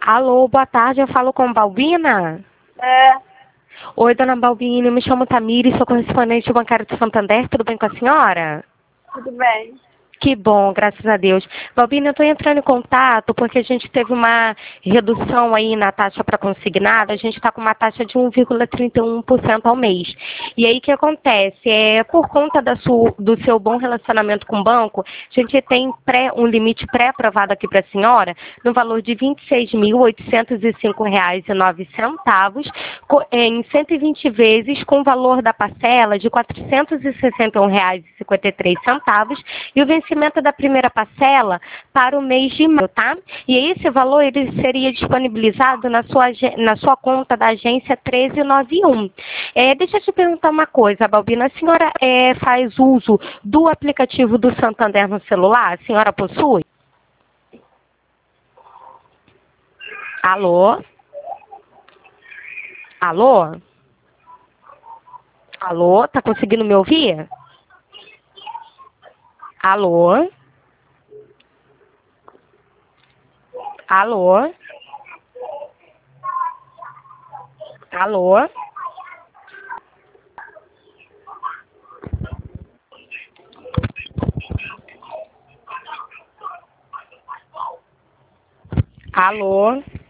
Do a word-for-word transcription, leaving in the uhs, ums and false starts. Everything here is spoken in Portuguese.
Alô, boa tarde, eu falo com Balbina? É, Oi, dona Balbina, eu me chamo Tamires, sou correspondente bancária do Santander, tudo bem com a senhora? tudo bem. Que bom, graças a Deus. Balbina, eu estou entrando em contato porque a gente teve uma redução aí na taxa para consignado, a gente está com uma taxa de um vírgula trinta e um por cento ao mês. E aí o que acontece? É, por conta da sua, do seu bom relacionamento com o banco, a gente tem pré, um limite pré-aprovado aqui para a senhora no valor de vinte e seis mil oitocentos e cinco reais e nove centavos em cento e vinte vezes com o valor da parcela de quatrocentos e sessenta e um reais e cinquenta e três centavos e o vencimento da primeira parcela para o mês de maio, tá? E esse valor ele seria disponibilizado na sua, na sua conta da agência treze noventa e um. É, deixa eu te perguntar uma coisa, Balbina, a senhora é, faz uso do aplicativo do Santander no celular? A senhora possui? Alô? Alô? Alô? Tá conseguindo me ouvir? Alô? Alô? Alô? Alô?